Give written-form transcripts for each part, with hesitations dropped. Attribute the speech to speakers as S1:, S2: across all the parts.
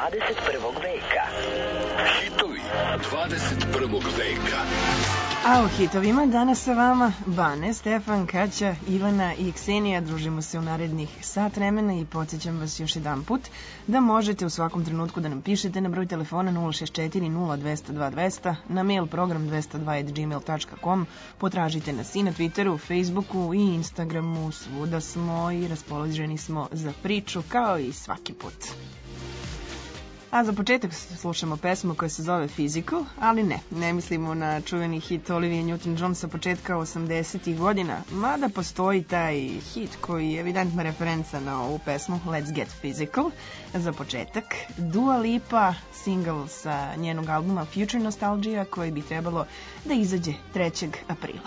S1: 21. veka.
S2: Hitovi 21. veka.
S3: A u hitovima danas sa vama Bane, Stefan, Kaća, Ivana i Ksenija. Družimo se u narednih sat vremena i podsjećam vas još jedan put da možete u svakom trenutku da nam pišete na broj telefona 064 0202 200, na mail program 202@gmail.com. Potražite nas i na Twitteru, Facebooku i Instagramu, svuda smo i raspoloženi smo za priču kao i svaki put. A za početak slušamo pesmu koja se zove Physical, ali ne mislimo na čuveni hit Olivia Newton-John sa početka 80-ih godina, mada postoji taj hit koji je evidentna referenca na ovu pesmu Let's Get Physical. Za početak Dua Lipa, single sa njenog albuma Future Nostalgia koji bi trebalo da izađe 3. aprila.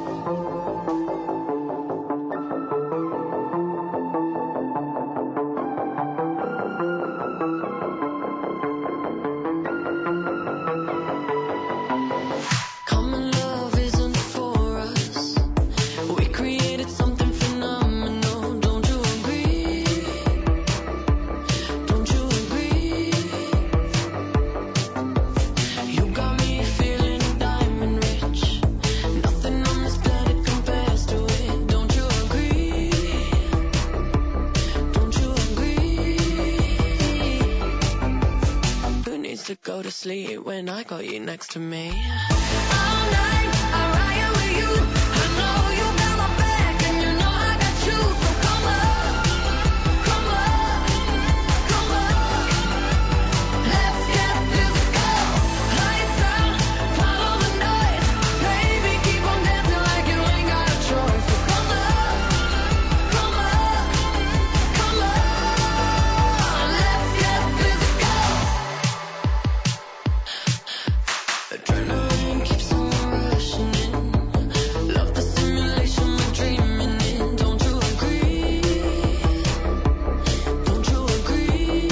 S4: Go to sleep when I got you next to me. All night I ride with you. I know you got my back and you know I got you. So come on, come on, come on. Let's get physical. Lights out, follow the noise. Baby, keep on dancing like you ain't got a choice. So come on, come on, come on. Let's get physical. Adrenaline keeps on rushing in. Love the simulation we're dreaming in. Don't you agree? Don't you agree?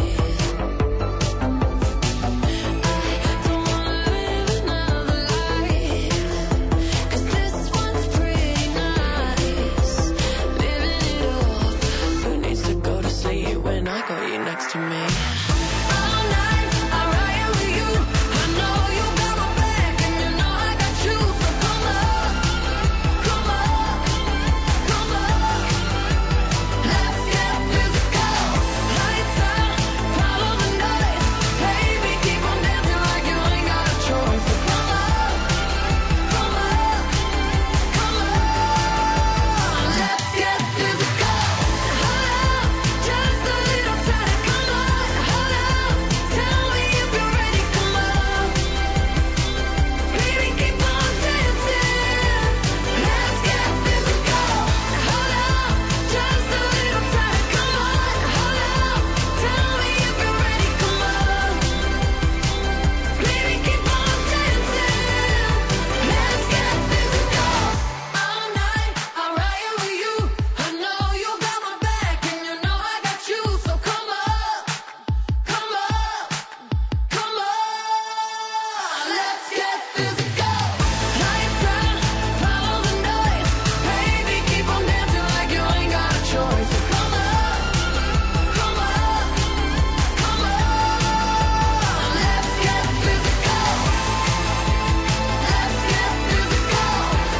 S4: I don't wanna live another life, 'cause this one's pretty nice. Living it up. Who needs to go to sleep when I got you next to me? All night I ride with you. I know you got my back and you know I got you. So come on, come on, come on. Let's get physical. Lights out, follow the noise. Baby, keep on dancing like you ain't got a choice. So come on, come on, come on. Let's get physical. Hold on, just a little time. Come on, hold on. Tell me if you're ready. Come on, baby, keep on dancing. Let's get physical. Hold on, just a little time. Come on, hold on. Tell me if you're ready. Come on, baby, keep on dancing. Let's get physical. All night I ride with you. I know you got my back and you know I got you. So come on, come on, come on. Let's get physical. Lights out, follow the noise. Baby, keep on dancing like you ain't got a choice. So come on, come on, come on. Let's get physical. Let's get physical.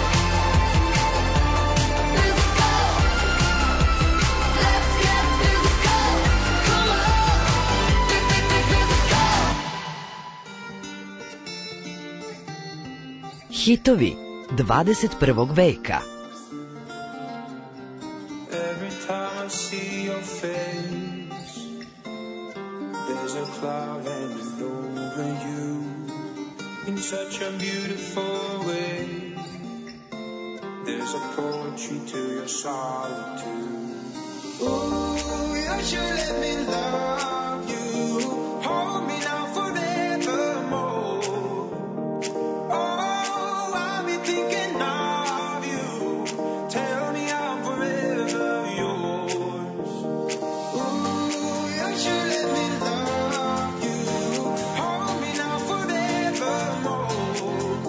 S4: Physical. Let's get physical. Come on, physical.
S1: Hitovi 21. veka.
S5: Every time I see your face, there's a cloud hanging over you in such a beautiful way. There's a poetry to your solitude. Ooh, you should let me love you. Hold me now forevermore. Oh, I'll be thinking of you. Tell me I'm forever yours. Ooh, you should let me love you. Hold me now forevermore.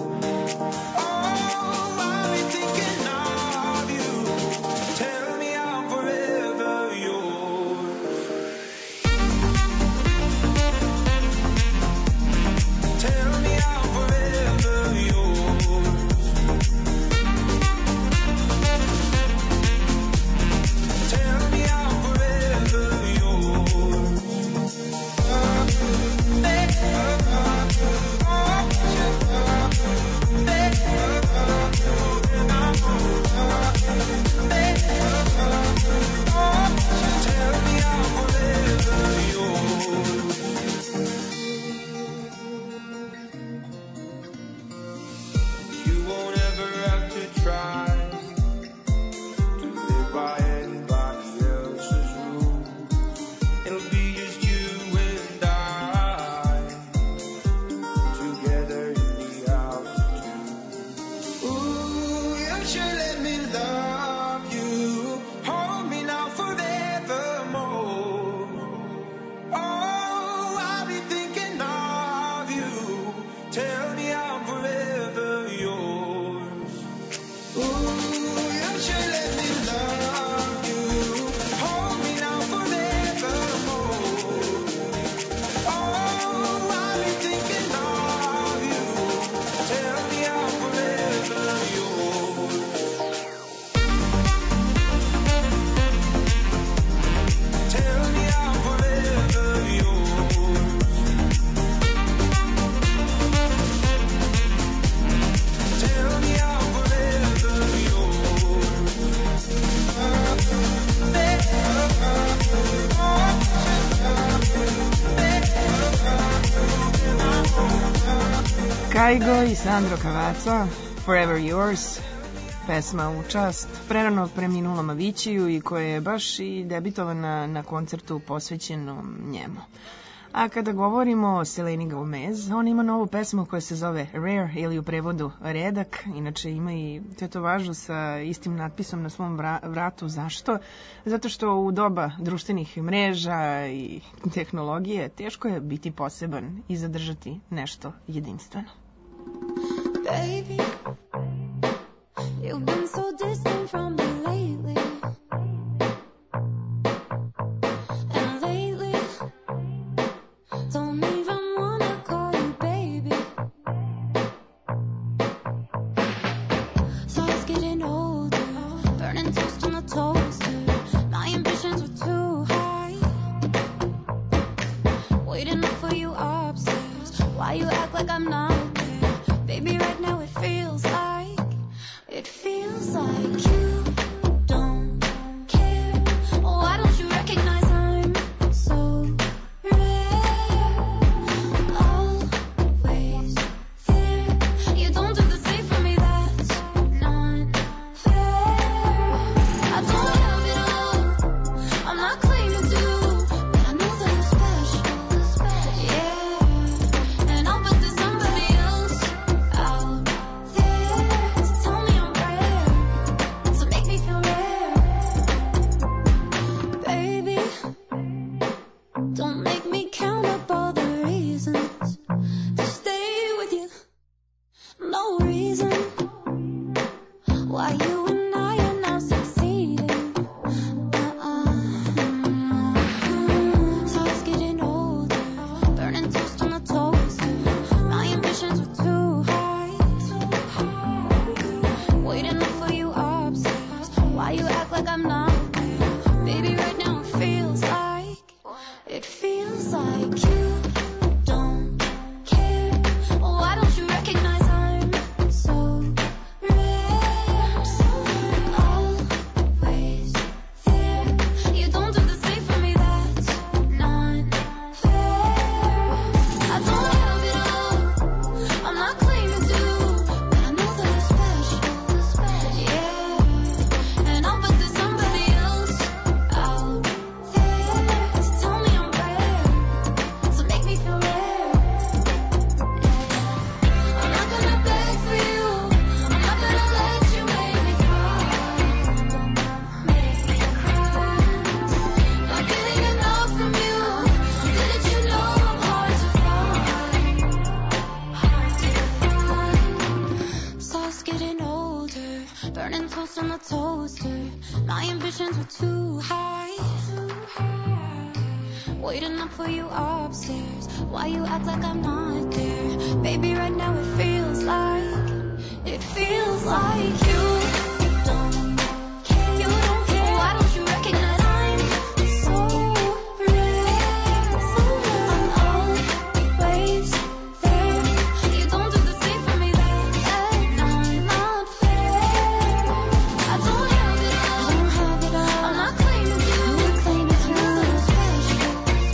S5: Oh, I'll be thinking of you. Tell me I'm forever yours. it'll be just you and I together in the altitude. Ooh, you should let me love you. Hold me now forevermore. Oh, I'll be thinking of you. Tell me I'm forever yours. Ooh, you should let me love you. Hold me now forevermore. Oh, I'll be thinking of you. Tell me I'm forever yours. Tell me I'm forever yours. Tell me I'm forever
S3: Kaigo i Sandro Cavazza, Forever Yours, pesma u čast prerano preminulom Aviciju i koja je baš i debitovana na koncertu posvećenom njemu. A kada govorimo o Seleni Gomez, on ima novu pesmu koja se zove Rare ili u prevodu redak, inače ima i tetovažu sa istim natpisom na svom vratu. Zašto? Zato što u doba društvenih mreža i tehnologije teško je biti poseban i zadržati nešto jedinstveno.
S4: Baby, you've been so distant from me lately. And lately, don't even wanna call you baby. So I was getting older, burning toast on the toaster. My ambitions were too high. Waiting up for you upstairs. Why you act like I'm not there? Baby, right now it feels like you don't care. Why don't you recognize I'm so rare? Always there. You don't do the same for me, that's not fair. I don't have it all, I'm not claiming to, but I know that I'm special, yeah. And I'll bet there's somebody else out there to tell me I'm rare, to make me feel rare. Baby, don't make me count up all the reasons to stay with you. No reason why you and I are now succeeding. So I was getting older, burning toast on the toaster. My ambitions were too high. Waiting up for you upstairs. Why you act like I'm not there? Baby, right now it feels like you don't care. Why don't you recognize I'm so rare? Always there. You don't do the same for me, that's not fair. I don't have it all, I'm not claiming to, but I know that I'm special, yeah. And I'll bet there's somebody else out there to tell me I'm rare, to make me feel rare. I'm not gonna beg for you, I'm not gonna let you make me cry, Not getting enough from you, didn't you know I'm hard to find? So I was getting older, burning toast on the toaster. My ambitions were too high. Waiting up for you upstairs. Why you act like I'm not there? Baby, right now it feels like you don't care. You don't care. Why don't you recognize I'm so rare? I'm always there. You don't do the same for me, that's not fair. I don't have it all, I'm not claiming you, I'm special,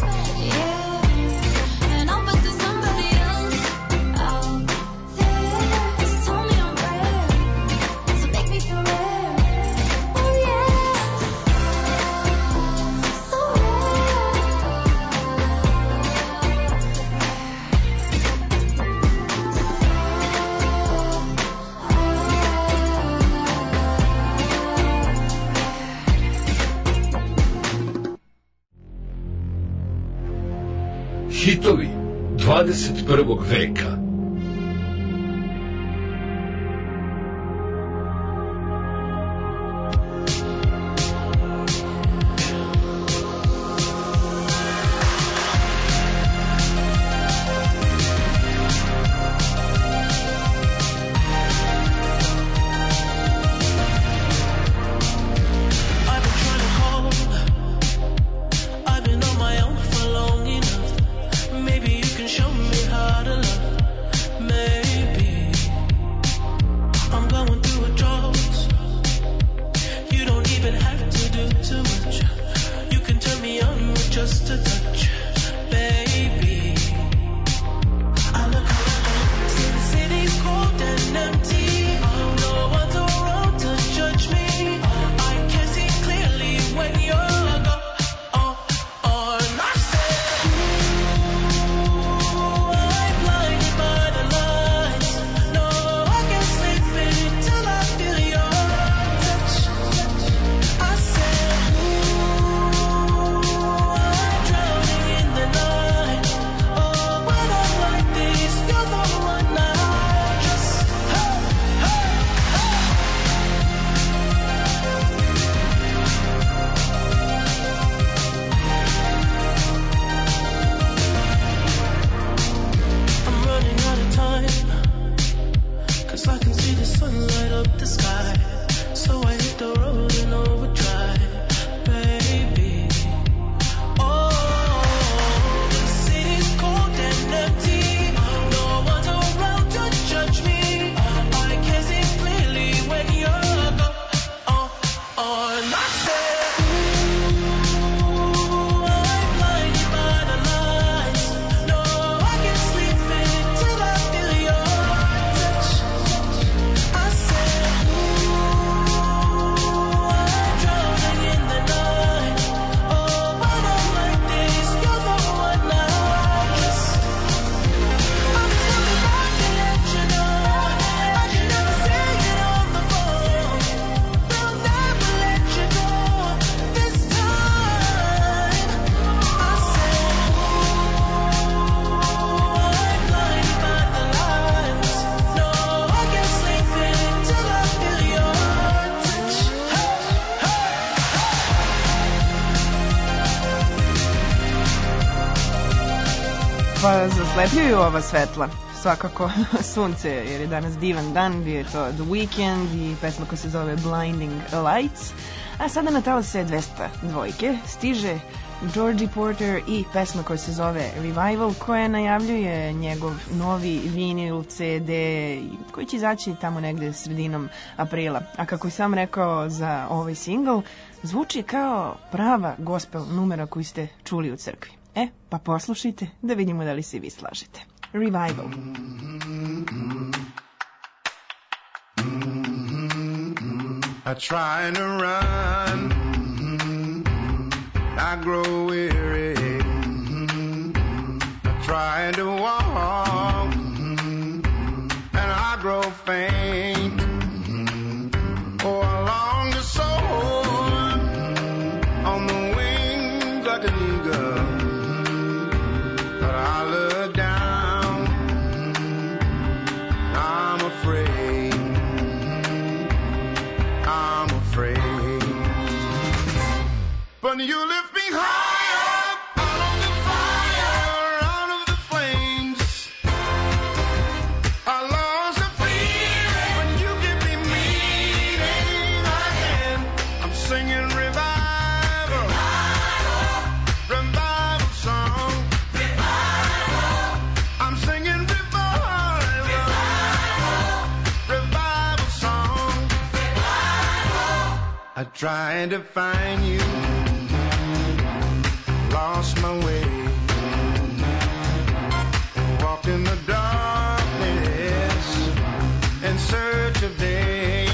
S4: yeah. And I'll bet there's somebody else out there to tell me I'm rare, to
S2: Hitovi 21. veka.
S6: I've been trying to call. I've been on my own for long enough. Maybe you can show me how to love. Maybe I'm going through a drought. You don't even have to do too much. You can turn me on with just a touch, baby. I look around, see the city's cold and empty. No one's around to judge me. I can see clearly when you're gone. I said, ooh, I'm blinded by the lights. No, I can't sleep until I feel your touch. I said, ooh, I'm drowning in the night. Oh, when I'm like this, you're the one I just, hey, hey, I'm running out of time, 'cause I can see the sun light up the sky. So I hit the road in overdrive, baby. Oh, the city's cold and empty. No one's around to judge me. I can see clearly when you're gone. I said, ooh, I'm blinded by the lights. No, I can't sleep until I feel your touch. I said, ooh, I'm drowning in the night. Oh, when I'm like this, you're the one I just. I'm coming back to let you know. I can never say it on the phone. We'll never let you go this time. I said, ooh, I'm blinded by the lights. No, I can't sleep until I feel your touch.
S3: Pa zaslepljuju ova svetla. Svakako sunce, jer je danas divan dan, bio je to The Weeknd i pesma koja se zove Blinding Lights. A sada na talase 202 stiže Georgie Porter i pesma koja se zove Revival, koja najavljuje njegov novi vinil, CD, koji će izaći tamo negde sredinom aprila. A kako je sam rekao za ovaj single, zvuči kao prava gospel numera koju ste čuli u crkvi. Pa poslušajte da vidimo da li se vi slažete. Revival.
S5: I try to run, I grow weary. I try to walk, and I grow faint. Oh, I long to soar on the wings like an eagle, but I look down, I'm afraid. I'm afraid. But you lift me higher, out of the fire, out of the flames. I lost the fear when you give me meaning again. I'm singing revival, revival song. I'm singing revival, revival song. I tried to find you, lost my way, walked in the darkness in search of day.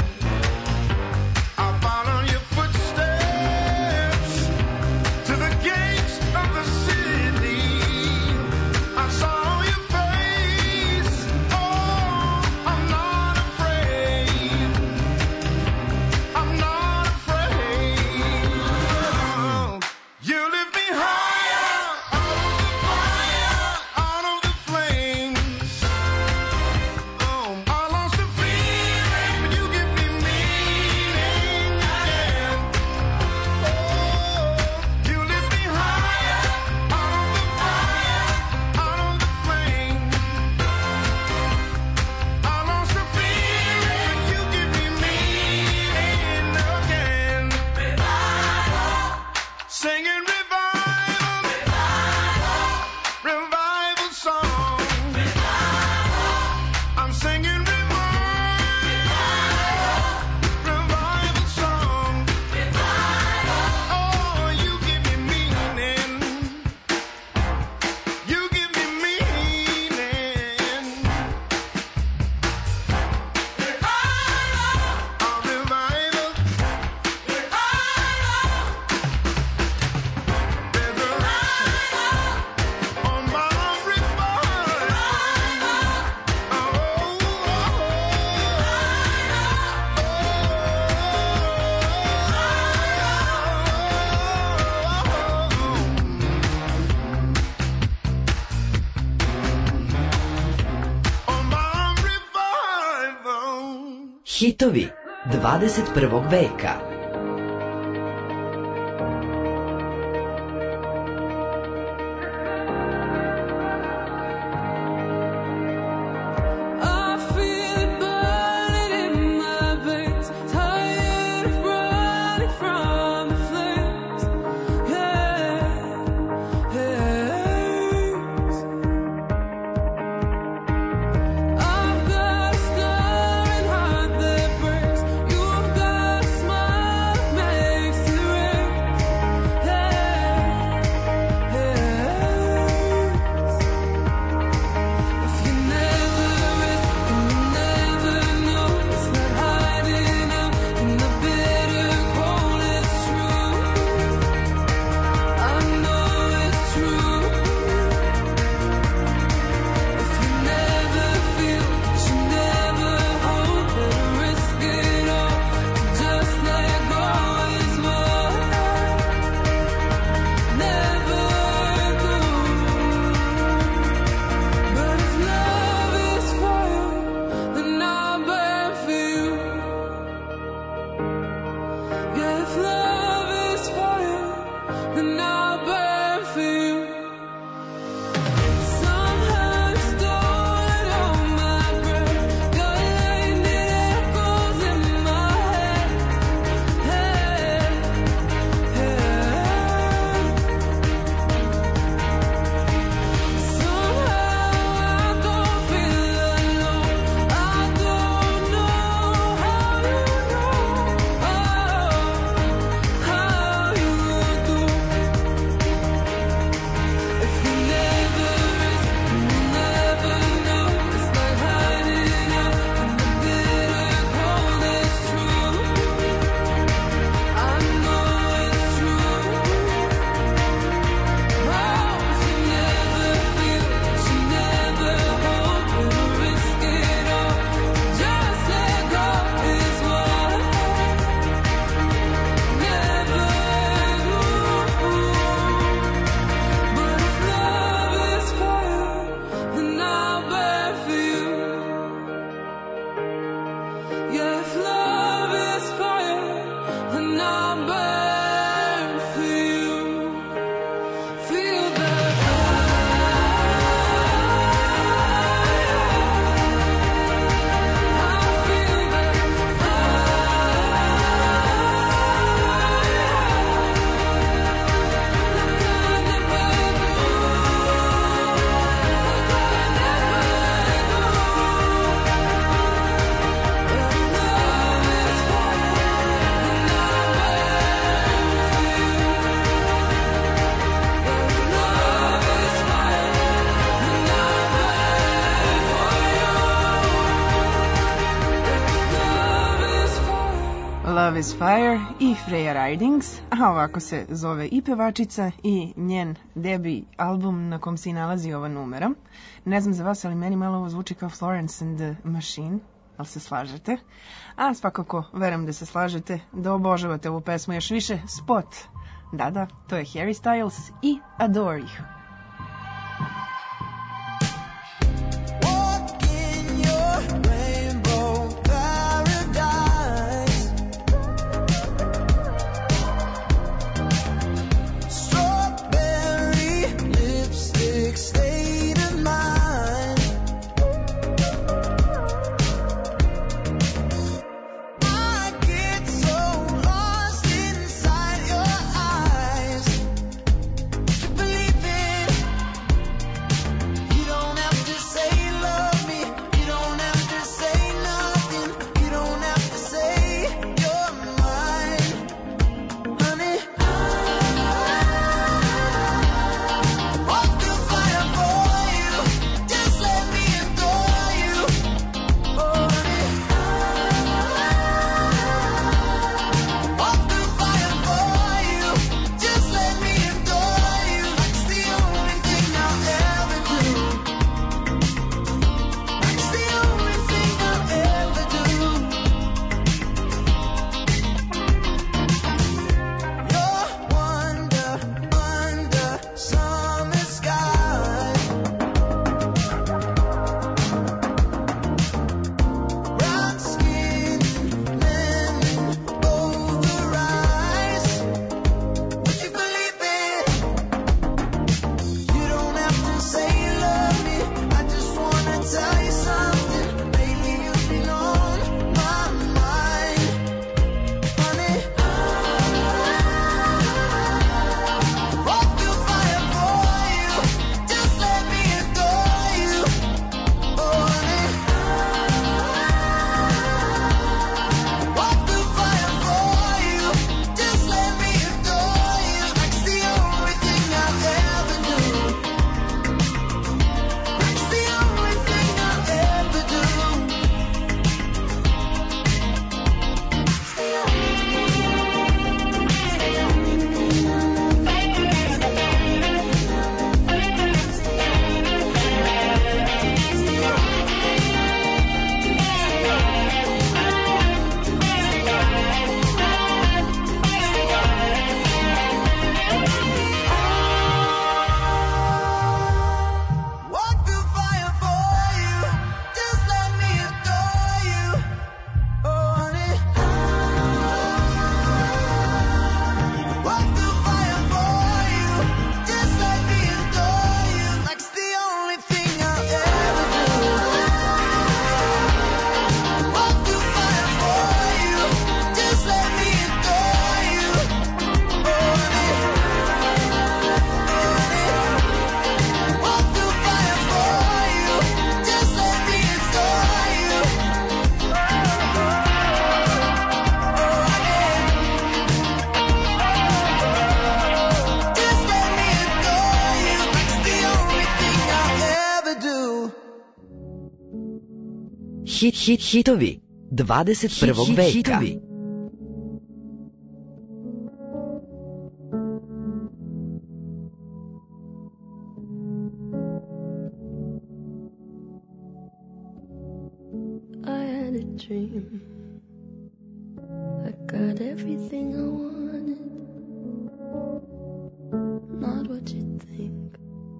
S5: I followed your footsteps to the gates of the city. I saw your face, oh, I'm not afraid. I'm not afraid. You lift me higher,
S1: Hitovi 21. veka.
S4: I feel it burning in my veins, tired of running from the flames. I've got a stirring heart that breaks. You've got a smile that makes it rain. If you never risk and you never know, it's not hiding out in the bitter cold. It's true. I know it's true. If you never feel, you never hope, better risk it all. Just let go is what never do. But if love is fire, then I'll burn for you. Yeah, if love is fire, then I'll burn for you. Somehow you stole all my breath. Your lightning echoes in my head. Somehow I don't feel alone. I don't know how you know, how you do. If you never risk, you never know. It's like hiding out in the bitter cold. It's true. I know it's true. If you never feel, you never hope, better risk it all. Just let go is what never do. But if love is fire, then I'll burn for you. Yeah, if love is fire, then I'll burn for you. Feel the
S3: Love is Fire i Freya Ridings, a ovako se zove i pevačica i njen debi album na kom se i nalazi ova numera. Ne znam za vas, ali meni malo ovo zvuči kao Florence and the Machine, ali se slažete? A svakako, verujem da se slažete, da obožavate ovu pesmu još više. Spot, da, to je Harry Styles i Adore You.
S5: Walk in your rainbow paradise. Strawberry lipstick state of mind. I get so lost inside your eyes. Believe
S1: Hitovi 21. veka.
S7: I had a dream. I got everything I wanted. Not what you think.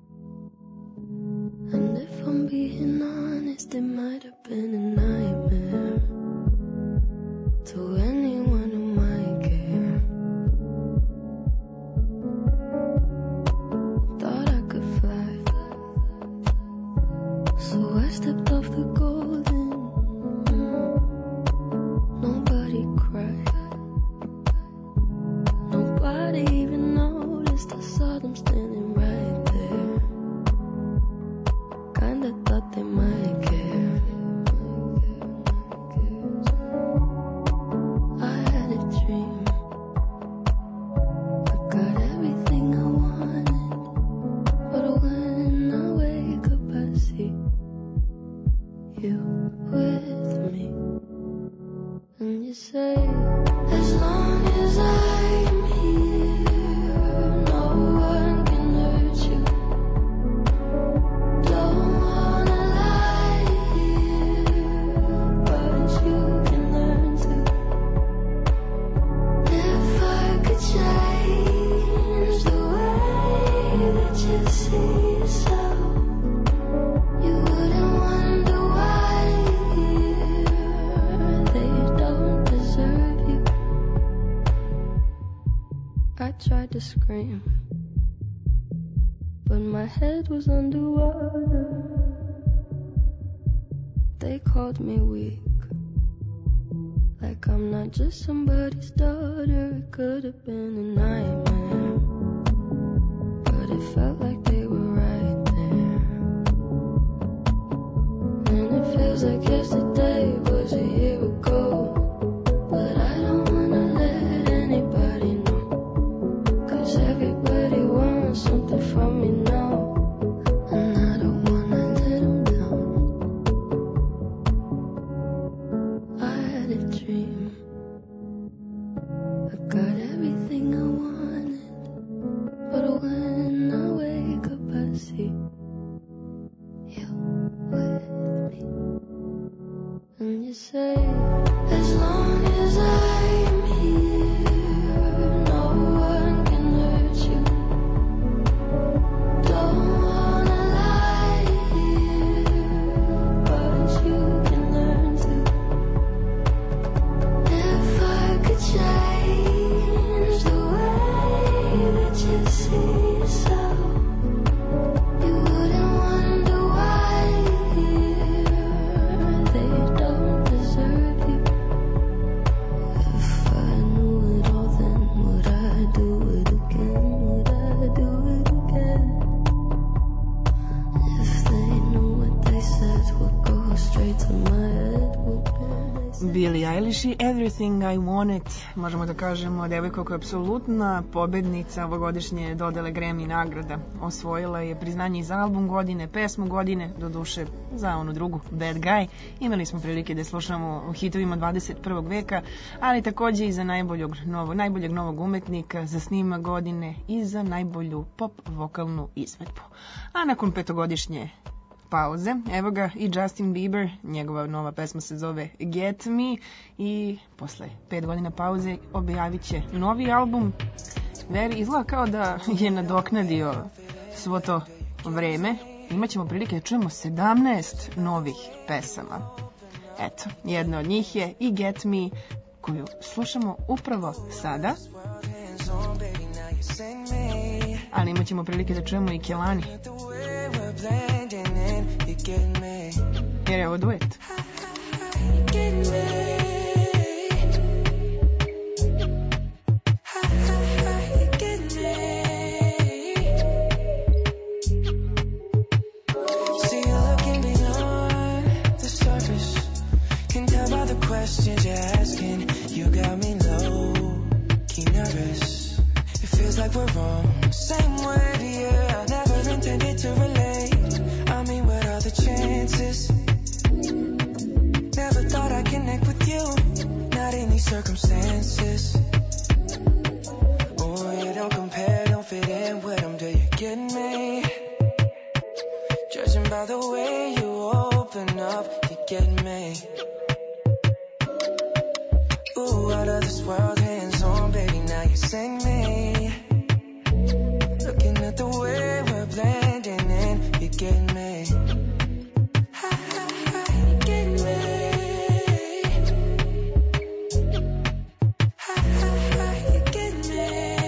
S7: And if I'm being honest, it might have been a nightmare to anyone who might care. Thought I could fly, so I stepped off the golden. Nobody cried. Nobody even noticed. I saw them standing right there. Kinda thought they might care. I had a dream. I got everything I wanted. But when I wake up, I see you with me. And you say, as long as I'm here, no one can hurt you. Don't wanna lie here, but you can learn to. If I could change the way that you see yourself, you wouldn't wonder why they don't deserve you. I tried to scream, but my head was underwater. They called me weak, like I'm not just somebody's daughter. It could have been a nightmare, but it felt like they were right there. And it feels like yesterday was a year ago. But I don't wanna let anybody know, 'cause everybody wants something from me now, and I don't wanna let them down. I had a dream. I got everything I wanted. But when I wake up, I see you with me. And you say, as long as I'm here, no one can hurt you. Don't wanna lie here, but you can learn to. If I could change the way that you see yourself, you wouldn't wonder why they don't deserve you. If I knew it all, then would I do it again? Would I do it again? If they knew what they said would go straight to my head, would
S3: Billie Eilish i Everything I Wanted, možemo da kažemo devojka koja je apsolutna pobednica ovogodišnje dodele Grammy nagrada. Osvojila je priznanje i za album godine, pesmu godine, doduše za onu drugu, Bad Guy. Imali smo prilike da je slušamo u hitovima 21. veka, ali takođe i za najboljeg novog umetnika, za snimak godine i za najbolju pop vokalnu izvedbu. A nakon petogodišnje pauze, evo ga i Justin Bieber, njegova nova pesma se zove Get Me i posle 5 godina pauze objavit će novi album. Izgleda kao da je nadoknadio svo to vreme. Imaćemo prilike da čujemo 17 novih pesama. Eto, jedna od njih je i Get Me, koju slušamo upravo sada. Ali imaćemo prilike da čujemo i Kelani. Jer je ovo duet.
S5: Questions you're asking, you got me low, key nervous. It feels like we're wrong. Same word, yeah. Never intended to relate. I mean, what are the chances? by the way you open up, you get me. Ooh, out of this world, hands on, baby, now you sing me. Looking at the way we're blending in, you get me. You get me. You get me.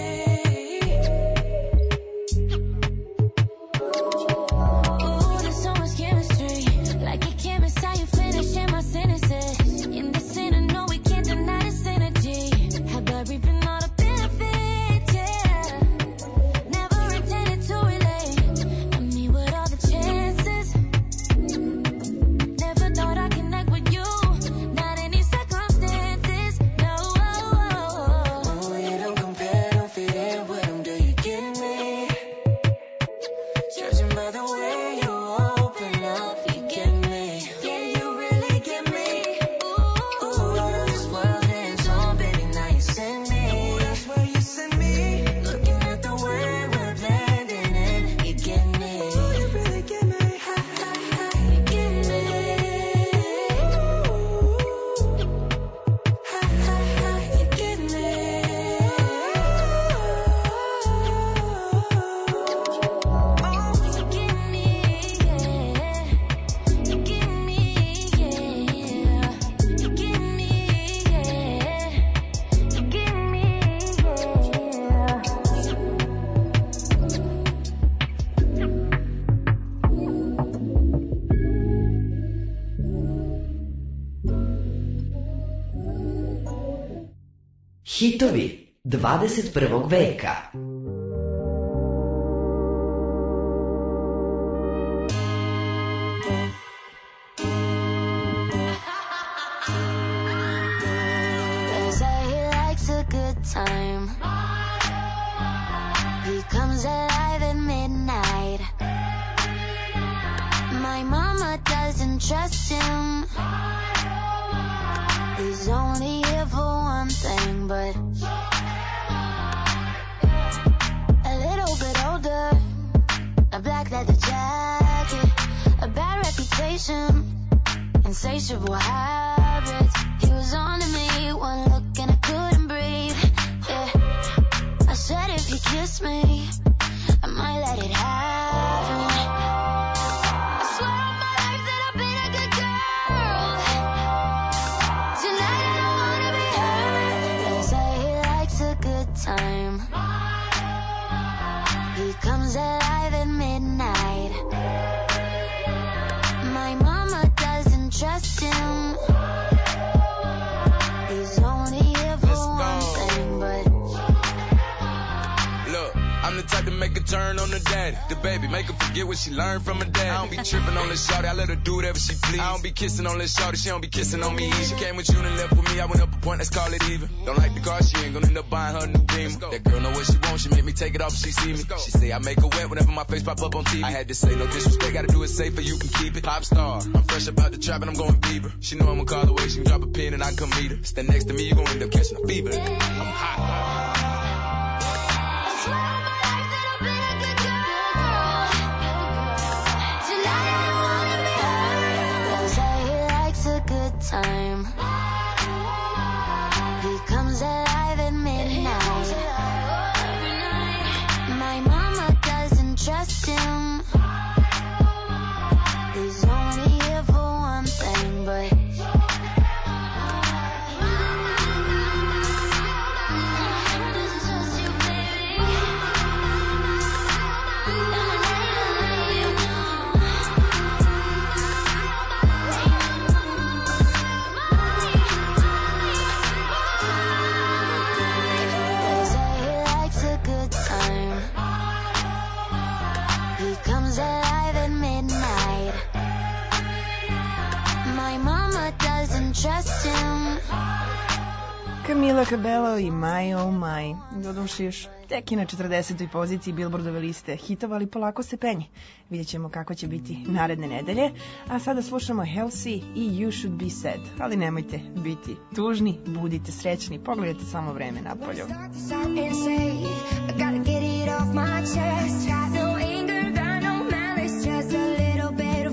S4: Ooh, there's so much chemistry. Like a chemist, how you finishing my sentences. In the center, no, we can't deny this energy. How about reaping all the benefits, yeah. Never intended to relate. I mean, what are the chances? Never thought I'd connect with you. Not any circumstances, no.
S5: Oh, you don't compare, don't fit in with them, do you get me? Judging by the way you open up, you get me. Yeah, you really get me. Ooh, out of this world, hands on, baby, now you send me. Ooh, that's where you send me. Looking at the way we're blending in, you get me. Ooh, you really get me. You get me. You get me.
S4: You get me, yeah. You get me, yeah. You get me, yeah. You get me,
S1: Hitovi 21. veka.
S4: They say he likes a good time. He comes alive at midnight. My mama doesn't trust him. He's only here for one thing, but a little bit older, a black leather jacket, a bad reputation, insatiable habits. He was on to me, one look and I couldn't breathe. Yeah, I said if you kiss me, I might let it happen. I swear on my life that I've been a good girl. Tonight I don't wanna be hurt. They say he likes a good time. He comes alive at midnight. My mama doesn't trust him. He's only here for one thing, but
S8: Look, I'm the type to make a turn on the daddy. The baby, make her forget what she learned from her dad. I don't be tripping on this shawty, I let her do whatever she please. I don't be kissing on this shawty, she don't be kissing on me. She came with you and left with me, I went up a point, let's call it even. Don't like the car, she ain't gonna end up buying her a new Beamer. That girl know what she wants, she make me take it off if she see me. She say I make her wet whenever my face pop up on TV. I had to say no disrespect, gotta do it safer, you can keep it. Pop star, I'm fresh about the trap and I'm going Bieber. She know I'ma call away, she can drop a pin and I can come meet her. Stand next to me, you gon' end up catching a fever. I'm hot.
S4: I swear on my life that I've been a good girl. Tonight I don't wanna be hurt. They say he likes a good time. He comes alive at midnight. My mama doesn't trust him. He's only here for one thing, but they say he likes a good time. He comes alive at midnight. My mama doesn't trust him.
S3: Camila Cabello i My Oh My. Doduše još tek i na 40. poziciji Billboardove liste hitova, ali polako se penje. Vidjet ćemo kako će biti naredne nedelje. A sada slušamo Halsey i You Should Be Sad. Ali nemojte biti tužni, budite srećni, pogledajte samo vreme napolju.
S4: Gotta get it off my chest. Got no anger, got no malice, just a little bit of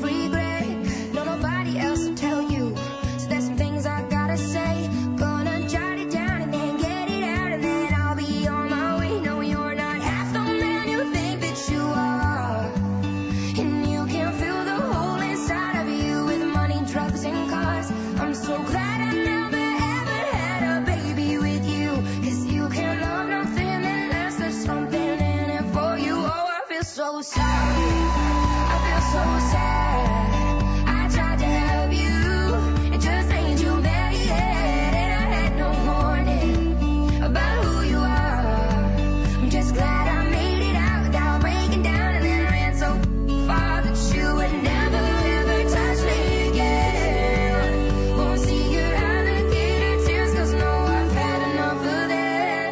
S7: so sorry. I feel so sad. I tried to help you. It just ain't you there yet. And I had no warning about who you are. I'm just glad I made it out without breaking down and then ran so far that you would never ever touch me again. Won't see your alligator tears 'cause no, I've had enough of that.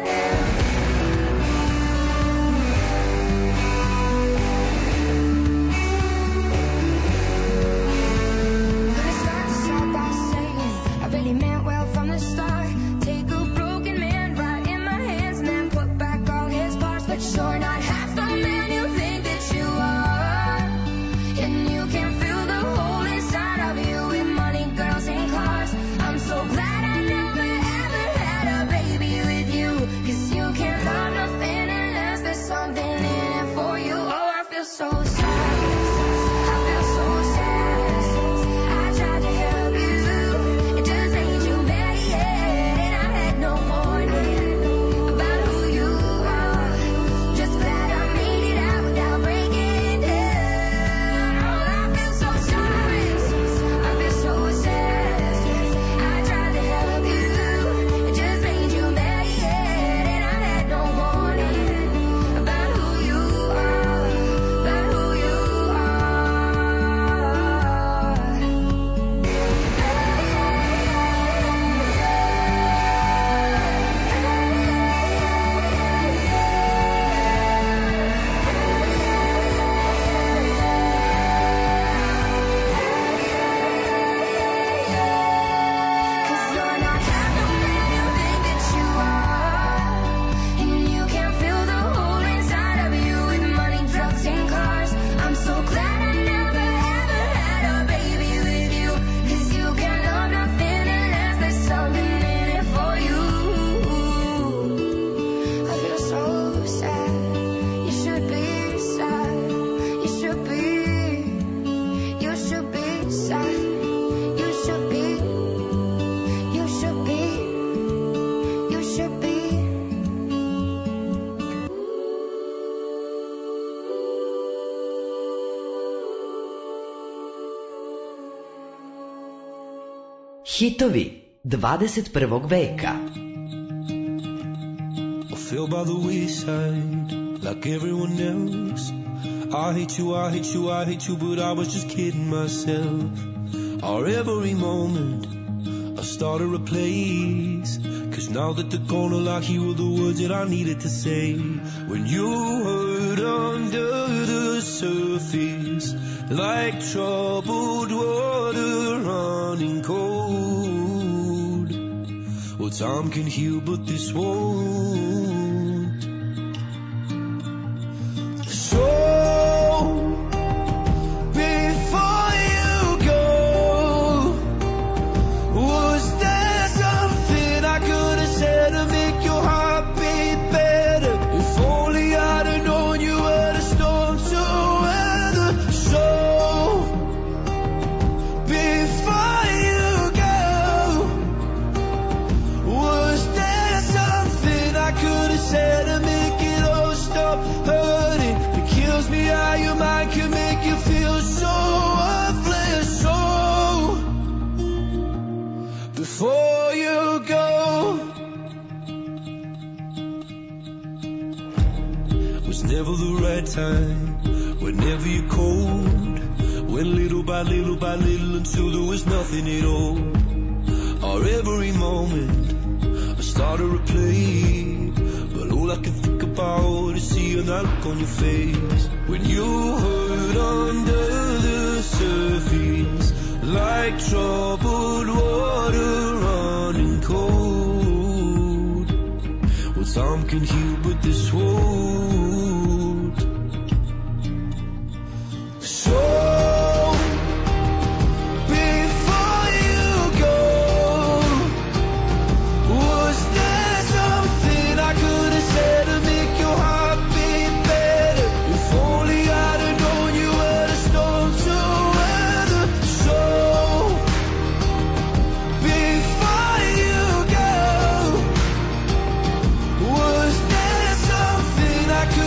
S7: Gonna start this out by saying I really meant well from the start. Take a broken man right in my hands and then put back all his parts. But you're not half the man you think that you are. And you can fill the hole inside of you with money, girls, and cars. I'm so glad I never ever had a baby with you. 'Cause you can't love nothing unless there's something in it for you. Oh, I feel so sad. I feel so sad. I tried to help you. It just ain't you there yet. And I had no warning about who you are. Just glad I made it out without breaking it down. Oh, I feel so sorry. I feel so sad. I tried to help you. It just ain't you there yet. And I had no warning about who you are. About who you are. Cause you're not half the man you think that you are. And you can fill the hole inside of you with money, drugs, and cars. I'm so glad I never ever had a baby with you. 'Cause you can love nothing unless there's something in it for you. I feel so sad. You should be sad. You should be. You should be sad. You should be. You should be. You should be.
S1: Hitovi 21. veka.
S5: I fell by the wayside like everyone else. I hate you, I hate you, I hate you, but I was just kidding myself. Our every moment I started a place. 'Cause now that they're gone, all I hear were the words that I needed to say. When you hurt under the surface, like troubled water running cold. Well, time can heal, but this won't. So, before you go, was there something I could have said to make your heart beat better? If only I'd have known you were the storm to weather. So, before you go, was there something I could have said to make it all stop hurting? It kills me how your mind can make you feel so worthless. So, before you go, was never the right time. Whenever you're cold, went little by little by little until there was nothing at all. Our every moment I started to play, but all I can think about is seeing that look on your face. When you hurt under the surface, like troubled water running cold. Well, time can heal, but this won't. So, before you go, was there something I could have said to make your heart beat better? If only I'd have known you were the storm to weather. So, before you go, was there something I could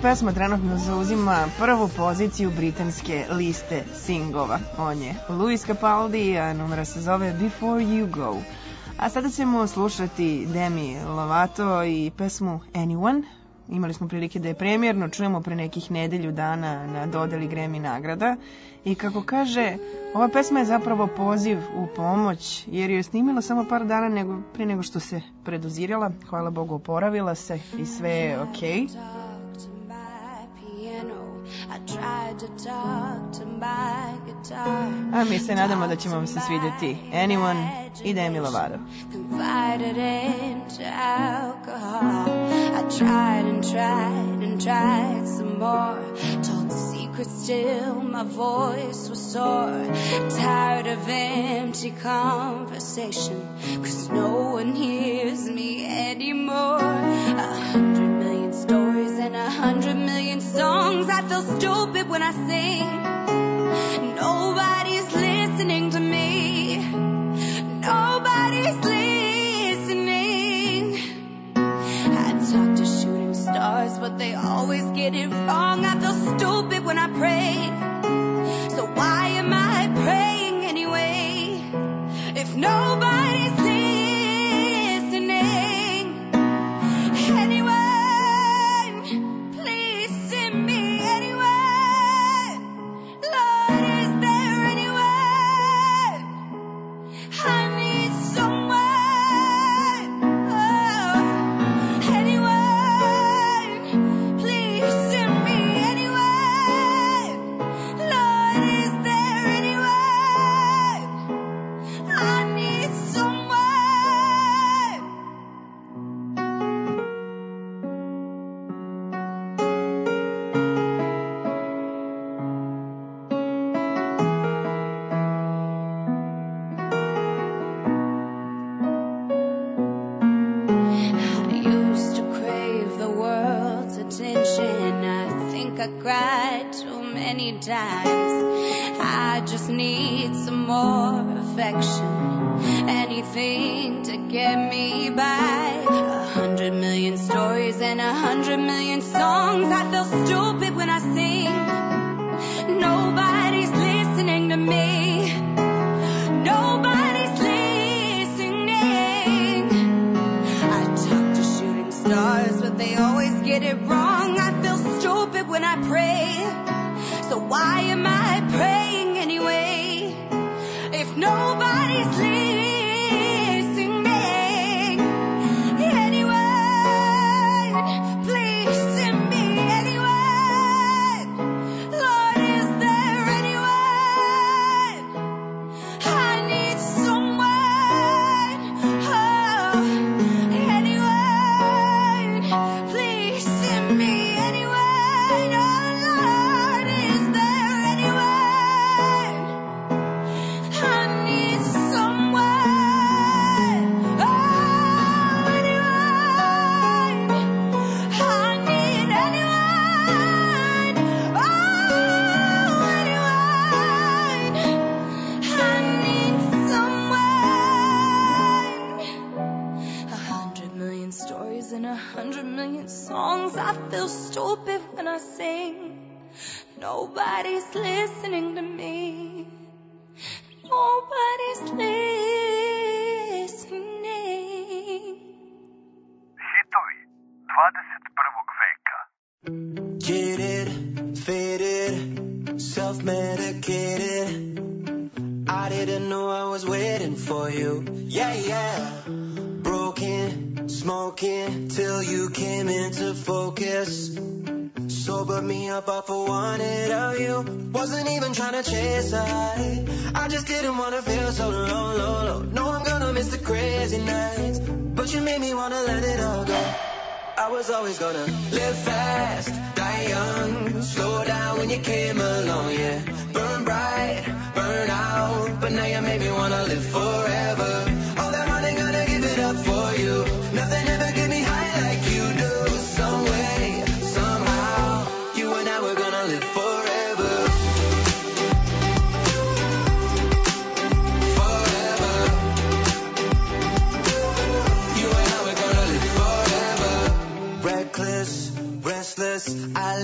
S3: pesma trenutno zauzima prvu poziciju britanske liste singlova. On je Louis Capaldi, a numera se zove Before You Go. A sada ćemo slušati Demi Lovato i pesmu Anyone. Imali smo prilike da je premijerno čujemo pre nekih nedelju dana na dodeli Grammy nagrada. I kako kaže, ova pesma je zapravo poziv u pomoć, jer ju je snimila samo par dana pre nego što se predozirala. Hvala Bogu, oporavila se i sve je okej. A mi se nadamo da će vam se svidjeti Anyone i Demi Lovato.
S7: Confided into alcohol. I tried and tried and tried some more. Told the secret still, my voice was sore. Tired of empty conversation, 'cause no one hears me anymore. 100 million stories and 100 million songs. I feel stupid when I sing. Nobody's listening to me. Nobody's listening. I talk to shooting stars, but they always get it wrong. I feel stupid when I pray. So why am I praying anyway? If nobody's listening. Anyone, please send me anyone. Lord, is there anyone? I need someone. Oh, anyone, please send me anyone. Lord, is there anyone? I need someone. I used to crave the world's attention. I think I cried too many times. I just need some more affection. Anything to get me by. 100 million stories and 100 million songs. I feel stupid when I sing. Nobody's listening to me. Nobody's listening. I talk to shooting stars, but they always get it wrong. I feel stupid when I pray. So why am I praying anyway? If nobody's listening. Anyone, please send me anyone. Lord, is there anyone? I need someone. Oh, anyone, please send me anyone. Oh, Lord, is there anyone? I need someone. Oh, anyone. I need anyone. Oh, anyone. I need someone. 100 million stories and 100 million songs. I feel stupid when I sing. Nobody's listening to me. Nobody's listening.
S9: Hitovi 21. veka.
S5: Jaded, faded, self-medicated. I didn't know I was waiting for you. Yeah, yeah. Broken, smoking, till you came into focus. Sobered me up off of wanted of you. Wasn't even trying to chase a high. I just didn't want to feel so low, low, low. No, I'm gonna miss the crazy nights, but you made me wanna let it all go. I was always gonna live fast, die young, slow down when you came along, yeah. Burn bright, burn out, but now you made me wanna live forever. All that money, gonna give it up for you. Nothing ever get me high like you do. Some way, somehow, you and I were gonna live forever. Forever. You and I were gonna live forever. Reckless, restless, I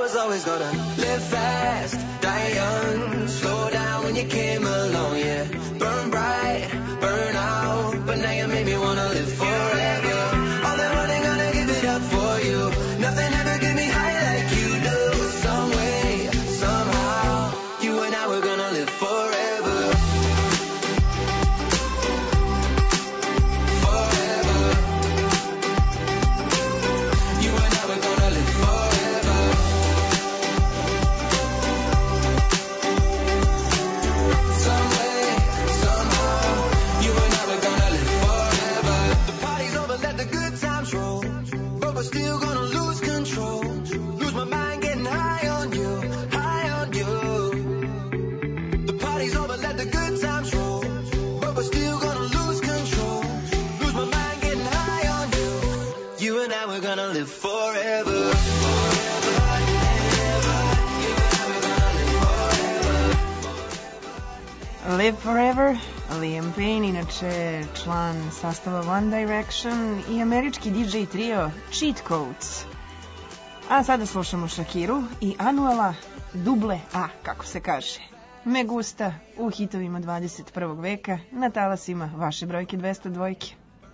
S10: was always gonna live fast, die young, slow down when you came along, yeah. Burn bright, burn out, but now you made me wanna live forever. All that running, gonna give it up for you. Nothing ever get me high like you do. Some way, somehow, you and I were gonna live forever. Forever. You and I were gonna live forever. Some way, somehow, you and I were gonna live forever. The party's over, let the good times roll, but we're still gonna lose control. Lose my mind getting high on you, high on you. The party's over, let the good times roll, but we're still gonna lose control. Lose my mind getting high on you. You and I were gonna live forever. Forever and ever. You and I were gonna live forever.
S3: Live Forever, Liam Payne, inače član sastava One Direction i američki DJ trio Cheat Codes. A sada slušamo Shakiru i Anuela Double A, kako se kaže. Me gusta u hitovima 21. veka na talasima vaše brojke 202.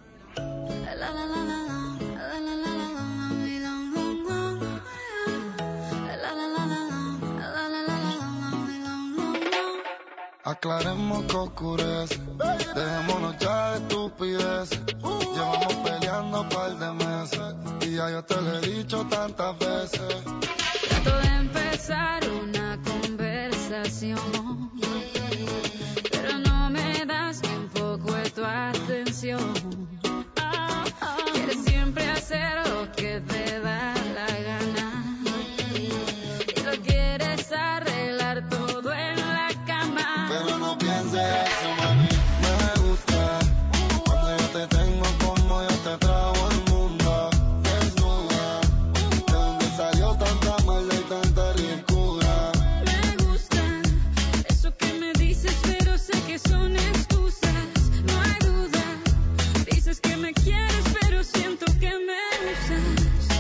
S11: Aclaremos que oscurece, dejémonos ya de estupideces. Llevamos peleando un par de meses y ya yo te lo he dicho tantas veces.
S12: Trato de empezar una conversación, pero no me das ni un poco de tu atención. Quieres siempre hacer lo que te da la gana y lo quieres arreglar todo en la cama.
S11: Pero no pienses eso, mami, me gusta cuando yo te tengo como yo te trago el mundo. Desnuda, de donde salió tanta maldad y tanta ricura.
S12: Me gusta eso que me dices, pero sé que son excusas, no hay duda. Dices que me quieres, pero siento que me usas.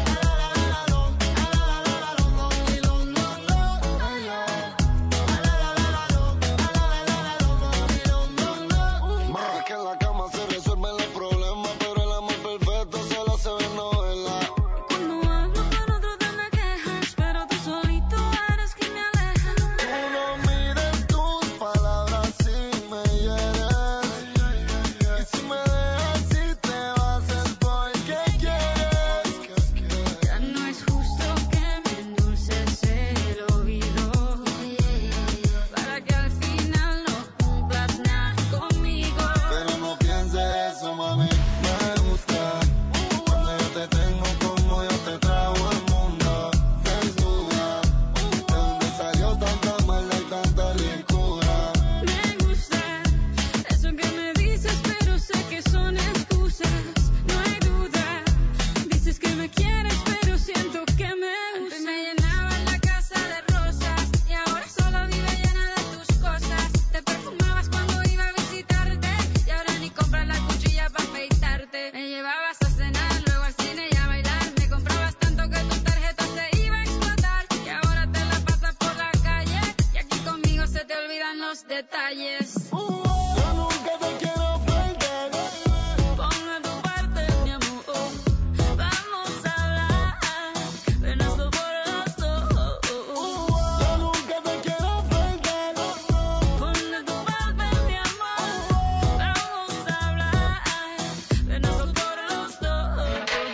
S11: Más que en la cama se resuelven los problemas, pero el amor perfecto solo se ve en novela.
S12: Cuando hablo con otro te me quejas, pero tú solito eres quien me aleja.
S11: Tú no mires tus palabras si me hieres. Y si me dejas, si te vas es porque quieres.
S12: Ya no es justo que me endulces el oído para que al final no cumplas nada conmigo.
S11: Pero no pienses eso, mami, me gusta cuando yo te tengo como yo te trago el mundo. Desnuda, de donde salió tanta maldad y tanta ricura.
S12: Me gusta eso que me dices, pero sé que son excusas, no hay duda. Dices que me quieres, pero siento que me usas. Antes me llenabas la casa de rosas y ahora solo vive llena de tus cosas. Te perfumabas cuando iba a visitarte y ahora ni compras la cuchilla para afeitarte. Me llevabas a cenar, luego al cine y a bailar. Me comprabas tanto que tu tarjeta se iba a explotar y ahora te la pasas por la calle y aquí conmigo se te olvidan los detalles.
S11: Yo nunca te quiero perder.
S12: Ponme tu parte, mi amor. Vamos a hablar de nuestro por los dos.
S11: Yo nunca te quiero perder.
S12: Ponme tu parte, mi amor. Vamos a hablar de nuestro por los dos.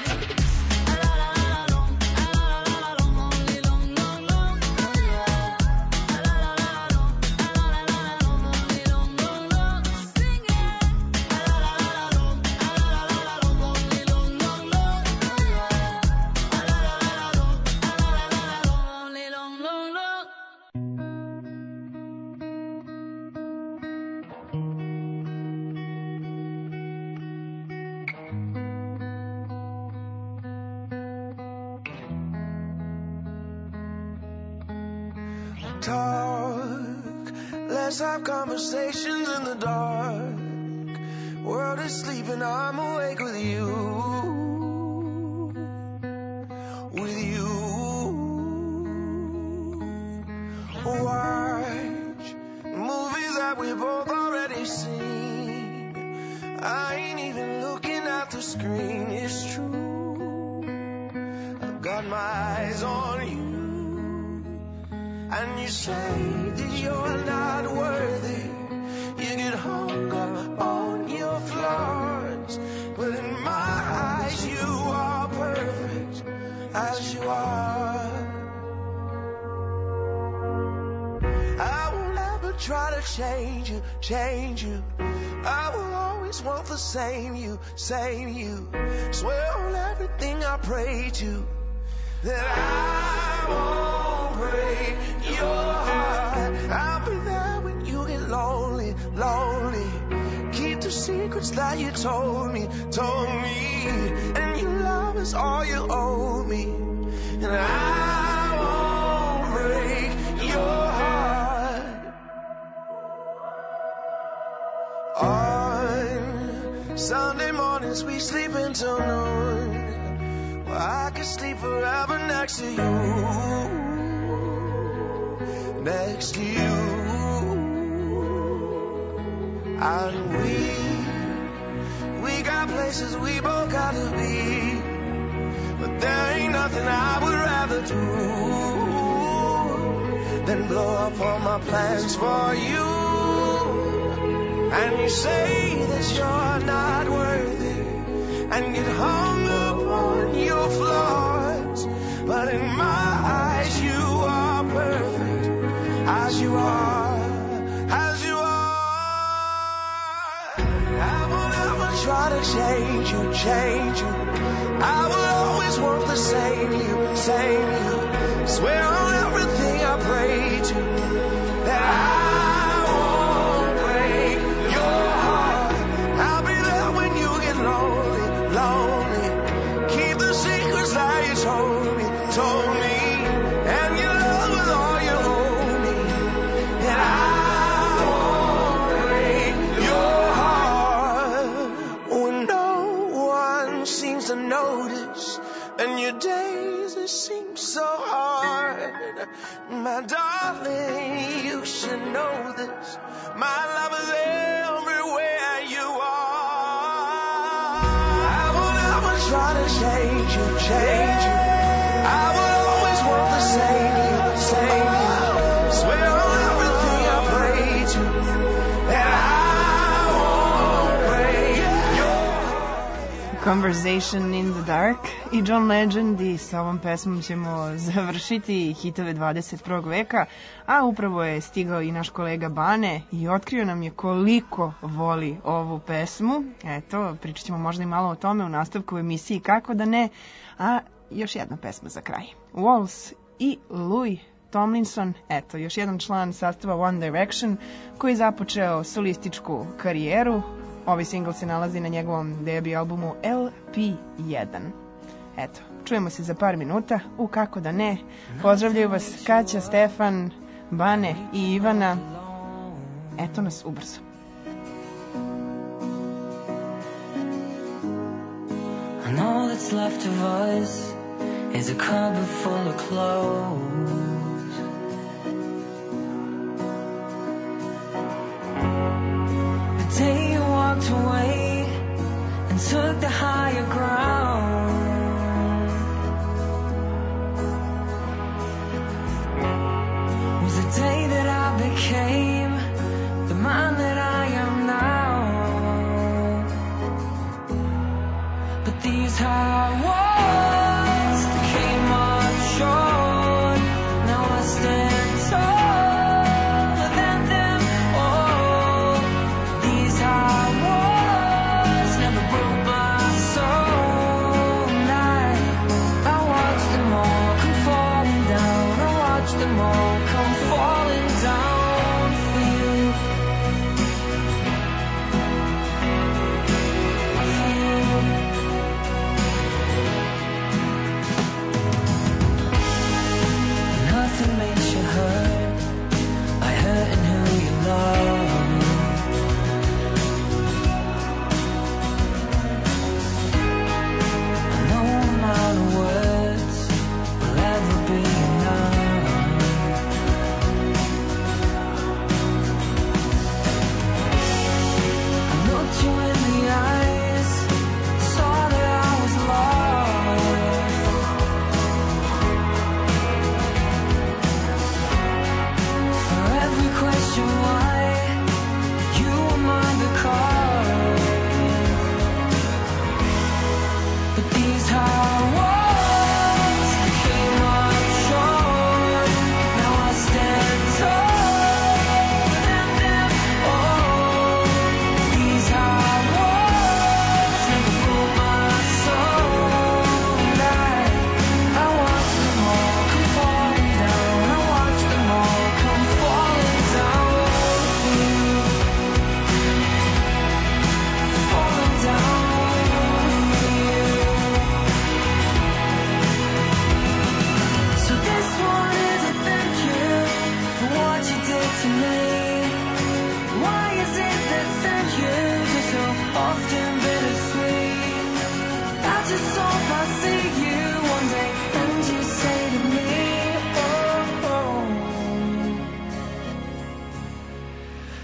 S5: Talk, let's have conversations in the dark. World is sleeping, I'm awake with you. With you.
S10: screen is true. I've got my eyes on you, and you say that you're not worthy. You get hung up on your flaws, but in my eyes you are perfect as you are. I will never try to change you, change you. I will always want the same you, same you. Swear on everything I pray to that I won't break your heart. I'll be there when you get lonely, lonely. Keep the secrets that you told me, and your love is all you owe me. And I won't break your heart. On Sunday mornings we sleep until noon. Well, I could sleep forever next to you, next to you. And we got places we both gotta be, but there ain't nothing I would rather do than blow up all my plans for you. And you say that you're not worthy, and get hung up on your flaws, but in my eyes you are perfect as you are, as you are. I will never try to change you, change you. I will always want the same you, same you. Swear on everything I pray to that I won't break your heart. I'll be there when you get lonely, lonely. Keep the secrets that you told me, and your love is all you owe me. And I won't break your heart when no one seems to notice, and your days it seems so hard. My darling, you should know this. My love is everywhere you are. I will never try to change you, change you. I will always want the same you, same you. Swear on everything I pray to that I won't break your
S3: Conversation in the Dark i John Legend, i sa ovom pesmom ćemo završiti hitove 21. veka, a upravo je stigao i naš kolega Bane i otkrio nam je koliko voli ovu pesmu. Eto, pričat ćemo možda i malo o tome u nastavku emisiji Kako da ne, a još jedna pesma za kraj. Walls i Louis Tomlinson, eto, još jedan član sastava One Direction koji je započeo solističku karijeru. Ovaj singl se nalazi na njegovom debi albumu LP1. Eto, čujemo se za par minuta u Kako da ne. Pozdravljaju vas Kaća, Stefan, Bane i Ivana. Eto nas ubrzo.
S13: And all that's left of us is a cupboard full of clothes. The day you walked away and took the higher ground was the day that I became the man that I am now. But these high walls came up short. Now I stand taller than them all. These high walls never broke my soul. I watched them all come falling down. I watched them all come falling down for you. Nothing makes you hurt like hurting who you love. No amount of words will ever be enough.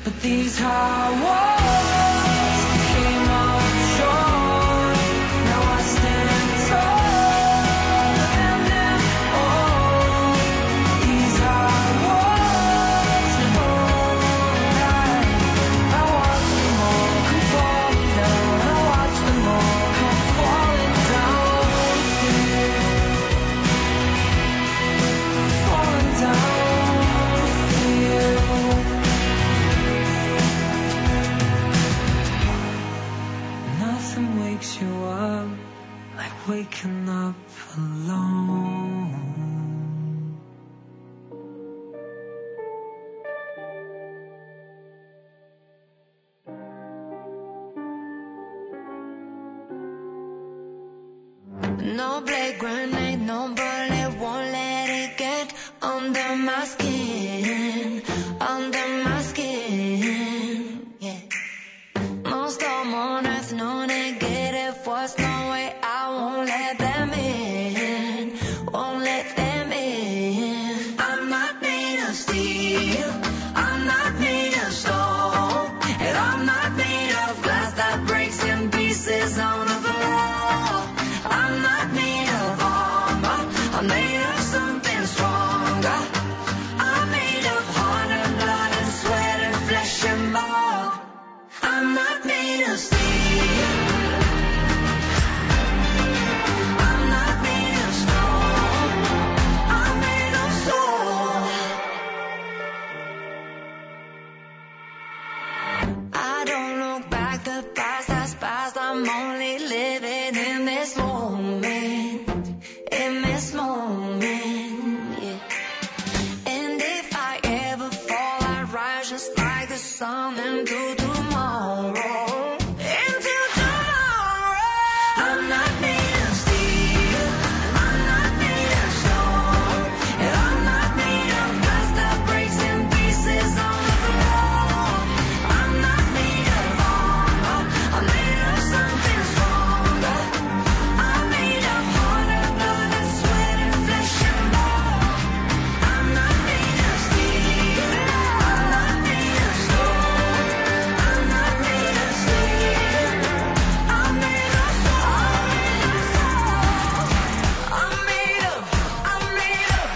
S13: But these hard walls came up short. Now I stand tall and am old. These hard walls hold I watch them all come falling down. I watch them all come falling down. Falling down. Nothing wakes you up like waking up alone.
S7: No blade grenade, no bullet won't let it get under my skin, under my skin, yeah. No storm on earth, no negative force, no way I won't let them in, won't let them in. I'm not made of steel, I'm not made of stone, and I'm not made of glass that breaks in pieces on the floor. I'm not made of armor, I'm made of something stronger. I'm made of heart and blood and sweat and flesh and bone. I'm not made of steel, I'm not made of stone, I'm made of soul. I don't look back, the past has passed. I'm only living in this moment, in this moment, yeah. And if I ever fall, I rise just like the sun into tomorrow, into tomorrow. I'm not made of steel, I'm not made of stone, and I'm not made of glass that breaks in pieces on the floor. I'm not made of armor, I'm made of something stronger. I'm made of heart and blood and sweat and flesh and bone. I'm not made of steel, I'm not made of stone, I'm not made of steel, I'm made of soul. I'm made of soul. I'm made of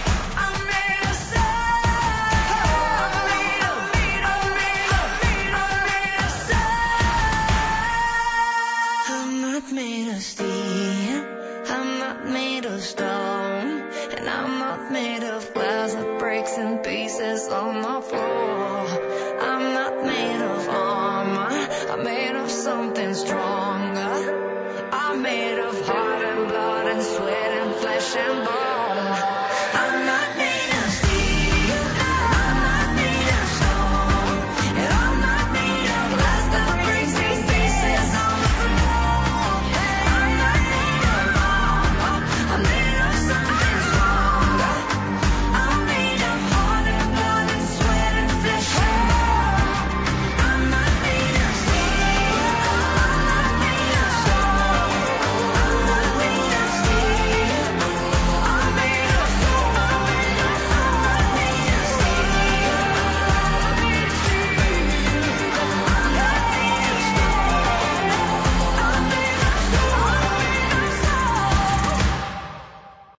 S7: soul. I'm not made of steel, I'm not made of stone, and I'm not made of glass that breaks in pieces on the floor. I'm not made of armor, I'm made of something stronger. I'm made of heart and blood and sweat and flesh and bone.